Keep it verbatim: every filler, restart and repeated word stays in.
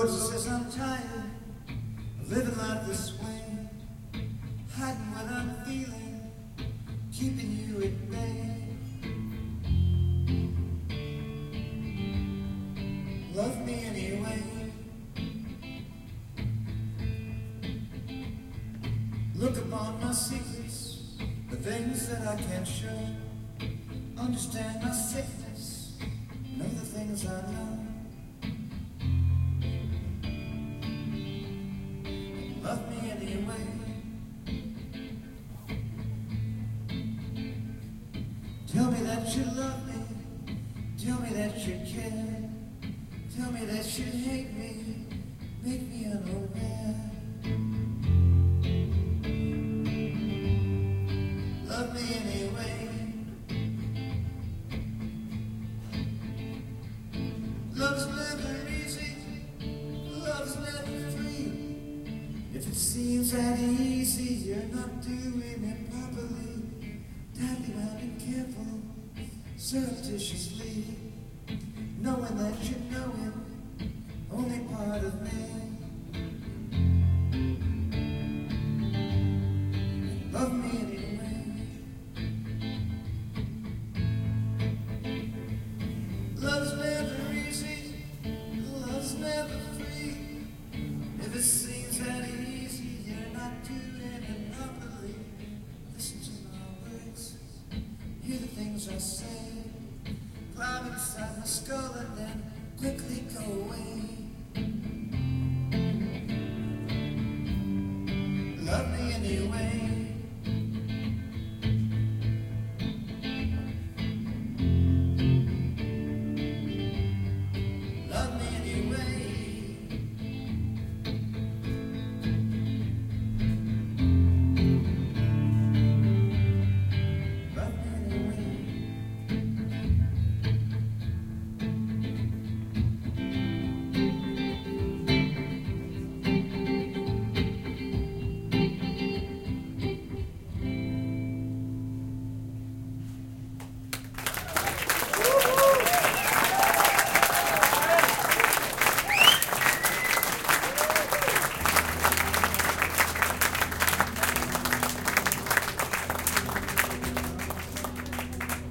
Rosa says I'm tired of living life this way, hiding what I'm feeling, keeping you at bay. Love me anyway. Look upon my secrets, the things that I can't show. Understand my sickness, know the things I know. Love me anyway. Tell me that you love me, tell me that you care, tell me that you hate me, make me unaware. Love me anyway. Love's never easy, love's never free. If it seems that easy, you're not doing it properly. Tightly wound and careful, surreptitiously, knowing that you're knowing only part of me. Love me anyway. Love's never easy, love's never free. If it seems that easy, you're not doing it properly. Listen to my words, hear the things I say, climb inside my skull and then quickly go away.